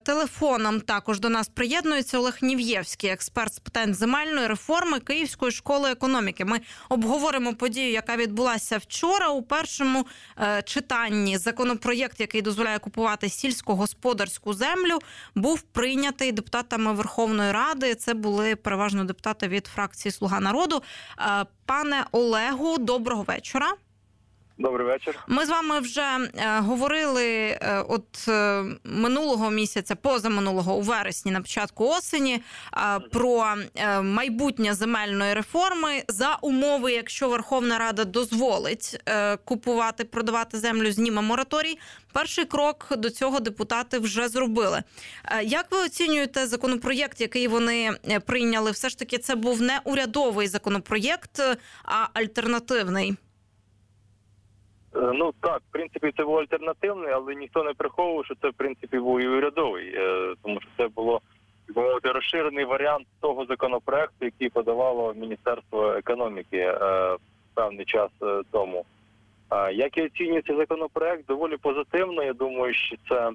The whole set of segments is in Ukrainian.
телефоном також до нас приєднується Олег Нів'євський, експерт з питань земельної реформи Київської школи економіки. Ми обговоримо подію, яка відбулася вчора. У першому читанні законопроєкт, який дозволяє купувати сільськогосподарську землю, був прийнятий депутатами Верховної Ради. Це були переважно депутати від фракції «Слуга народу». Пане Олегу, доброго вечора. Добрий вечір. Ми з вами вже говорили минулого місяця, позаминулого, у вересні, на початку осені, про майбутнє земельної реформи за умови, якщо Верховна Рада дозволить купувати, продавати землю, зніме мораторій. Перший крок до цього депутати вже зробили. Як ви оцінюєте законопроєкт, який вони прийняли? Все ж таки це був не урядовий законопроєкт, а альтернативний. Ну так, в принципі, це був альтернативний, але ніхто не приховував, що це, в принципі, був і урядовий, тому що це було розширений варіант того законопроекту, який подавало Міністерство економіки певний час тому. Як я оцінюю цей законопроект, доволі позитивно. Я думаю, що це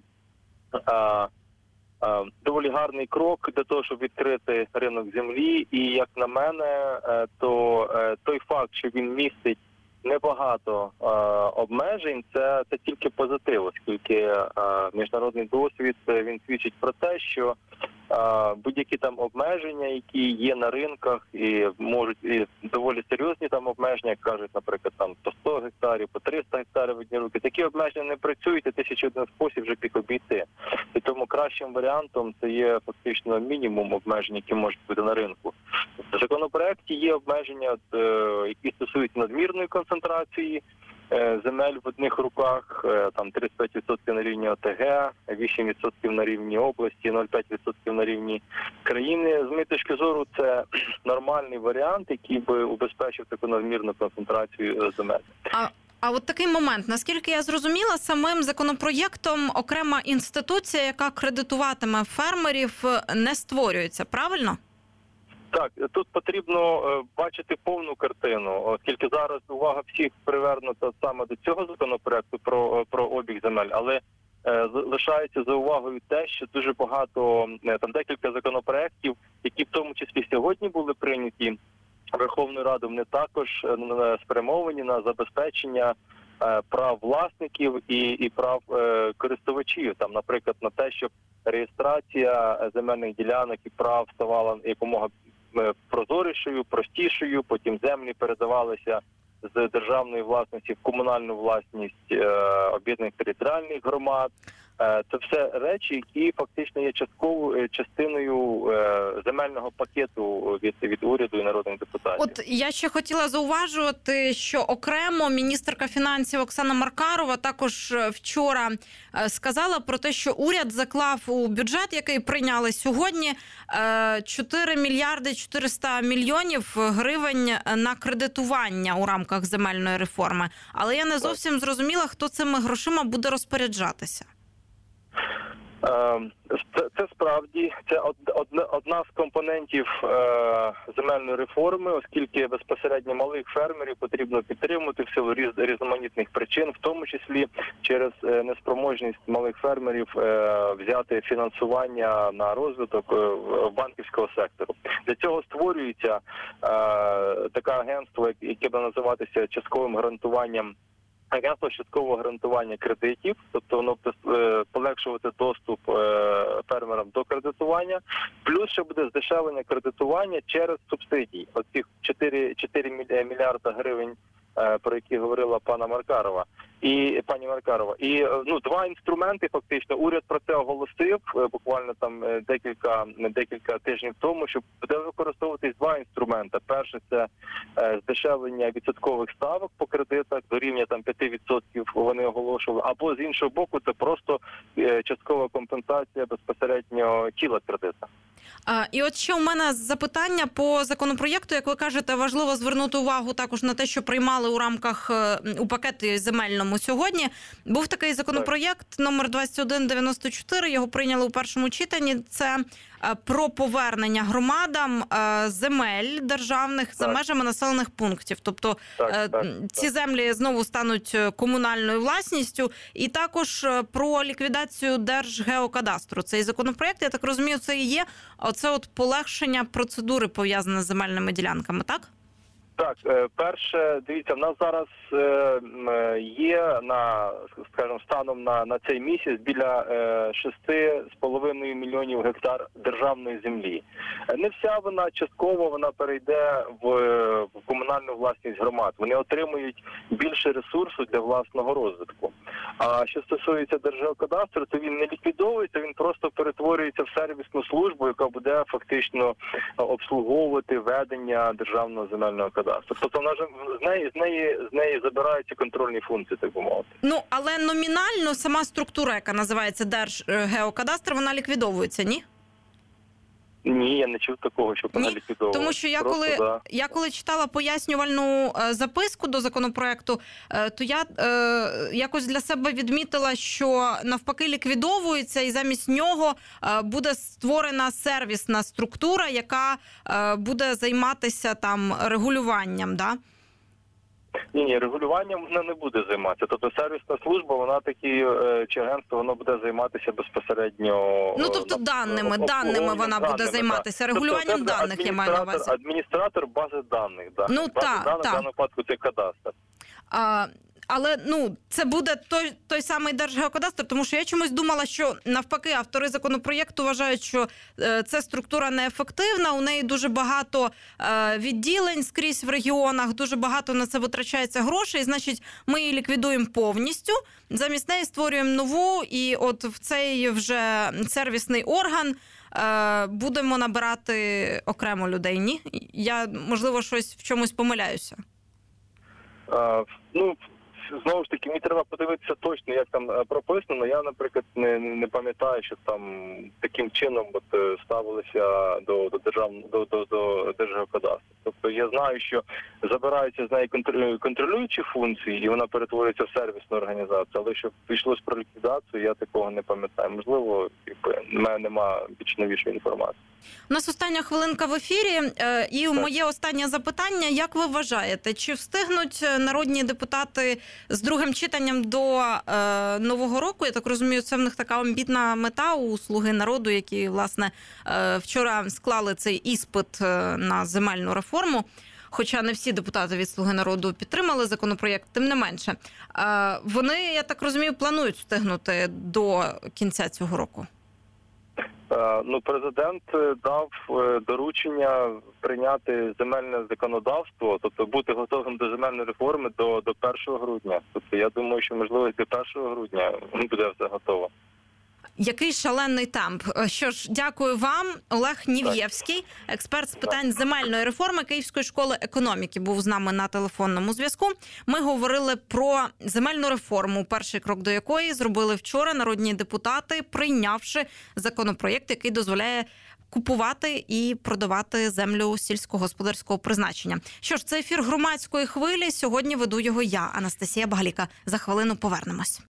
доволі гарний крок для того, щоб відкрити ринок землі. І, як на мене, то той факт, що він містить небагато обмежень, це тільки позитив, оскільки міжнародний досвід, він свідчить про те, що будь-які там обмеження, які є на ринках, і можуть і доволі серйозні там обмеження, як кажуть, наприклад, там по 100 гектарів, по 300 гектарів в одні руки, такі обмеження не працюють, і 1001 спосіб вже їх обійти. І тому кращим варіантом це є фактично мінімум обмежень, які можуть бути на ринку. В законопроекті є обмеження, які стосуються надмірної концентрації земель в одних руках, там 35% на рівні ОТГ, 8% на рівні області, 0,5% на рівні країни. З моєї точки зору, це нормальний варіант, який би убезпечив таку надмірну концентрацію земель. А от такий момент. Наскільки я зрозуміла, самим законопроєктом окрема інституція, яка кредитуватиме фермерів, не створюється, правильно? Так, тут потрібно бачити повну картину, оскільки зараз увага всіх привернута саме до цього законопроекту про обіг земель, але лишається за увагою те, що дуже багато, там декілька законопроектів, які в тому числі сьогодні були прийняті Верховною Радою, вони також спрямовані на забезпечення прав власників і прав користувачів. Там, наприклад, на те, щоб реєстрація земельних ділянок і прав ставала якомога прозорішою, простішою, потім землі передавалися з державної власності в комунальну власність об'єднаних територіальних громад. Це все речі, які фактично є частиною земельного пакету від уряду і народних депутатів. От я ще хотіла зауважувати, що окремо міністерка фінансів Оксана Маркарова також вчора сказала про те, що уряд заклав у бюджет, який прийняли сьогодні, 4 мільярди 400 мільйонів гривень на кредитування у рамках земельної реформи. Але я не зовсім зрозуміла, хто цими грошима буде розпоряджатися. Це справді одна з компонентів земельної реформи, оскільки безпосередньо малих фермерів потрібно підтримувати в силу різноманітних причин, в тому числі через неспроможність малих фермерів взяти фінансування на розвиток банківського сектору. Для цього створюється таке агентство, яке буде називатися частковим гарантуванням. Агентство часткового гарантування кредитів, тобто воно буде полегшувати доступ фермерам до кредитування, плюс ще буде здешевлення кредитування через субсидії. Оці 4 мільярда гривень, про які говорила пані Маркарова. І два інструменти, фактично, уряд про це оголосив буквально там декілька тижнів тому, що буде використовуватись два інструменти. Перше – це здешевлення відсоткових ставок по кредитах до рівня там 5% вони оголошували, або з іншого боку це просто часткова компенсація безпосередньо тіла кредита. І от ще у мене запитання по законопроєкту. Як ви кажете, важливо звернути увагу також на те, що приймали у пакеті земельному Суспільному сьогодні. Був такий законопроєкт номер 2194, його прийняли у першому читанні. Це про повернення громадам земель державних за межами населених пунктів. Тобто ці землі знову стануть комунальною власністю. І також про ліквідацію Держгеокадастру. Цей законопроєкт, я так розумію, це і є оце от полегшення процедури, пов'язане з земельними ділянками, так? Так, перше, дивіться, в нас зараз є скажімо, станом на цей місяць біля 6,5 мільйонів гектар державної землі. Не вся вона, частково вона перейде в комунальну власність громад. Вони отримують більше ресурсу для власного розвитку. А що стосується Держгеокадастру, то він не ліквідовується, він просто перетворюється в сервісну службу, яка буде фактично обслуговувати ведення державного земельного кадастру. Тобто з неї забираються контрольні функції, так би мовити. Ну, але номінально сама структура, яка називається Держгеокадастр, вона ліквідовується, ні? Ні, я не чув такого, щоб вона ліквідовувалася. Тому що я коли читала пояснювальну записку до законопроекту, то я якось для себе відмітила, що навпаки ліквідовується і замість нього буде створена сервісна структура, яка буде займатися там регулюванням, да? Ні, регулюванням вона не буде займатися. Тобто сервісна служба, вона чи агентство, воно буде займатися безпосередньо... Ну, тобто даними вона буде займатися, регулюванням даних, я маю на увазі. Адміністратор бази даних, да. Ну, бази даних в даному випадку це кадастр. Але, це буде той самий Держгеокадастр, тому що я чомусь думала, що навпаки автори законопроєкту вважають, що ця структура неефективна, у неї дуже багато відділень скрізь в регіонах, дуже багато на це витрачається грошей, значить ми її ліквідуємо повністю, замість неї створюємо нову, і от в цей вже сервісний орган будемо набирати окремо людей, ні? Я, можливо, щось в чомусь помиляюся. Знову ж таки, мені треба подивитися точно, як там прописано. Я, наприклад, не пам'ятаю, що там таким чином ставилися до Держгеокадастру. Тобто я знаю, що забираються з неї контролюючі функції, і вона перетворюється в сервісну організацію. Але щоб йшлось про ліквідацію, я такого не пам'ятаю. Можливо, в мене немає більш новішої інформації. У нас остання хвилинка в ефірі, і моє останнє запитання. Як ви вважаєте, чи встигнуть народні депутати з другим читанням до Нового року? Я так розумію, це в них така амбітна мета у «Слуги народу», які, власне, вчора склали цей іспит на земельну реформу. Хоча не всі депутати від «Слуги народу» підтримали законопроєкт, тим не менше. Вони, я так розумію, планують встигнути до кінця цього року. Президент дав доручення прийняти земельне законодавство, тобто бути готовим до земельної реформи до 1 грудня. Тобто я думаю, що можливо до 1 грудня буде все готово. Який шалений темп. Що ж, дякую вам. Олег Нів'євський, експерт з питань земельної реформи Київської школи економіки, був з нами на телефонному зв'язку. Ми говорили про земельну реформу, перший крок до якої зробили вчора народні депутати, прийнявши законопроєкт, який дозволяє купувати і продавати землю сільськогосподарського призначення. Що ж, це ефір Громадської хвилі. Сьогодні веду його я, Анастасія Багаліка. За хвилину повернемось.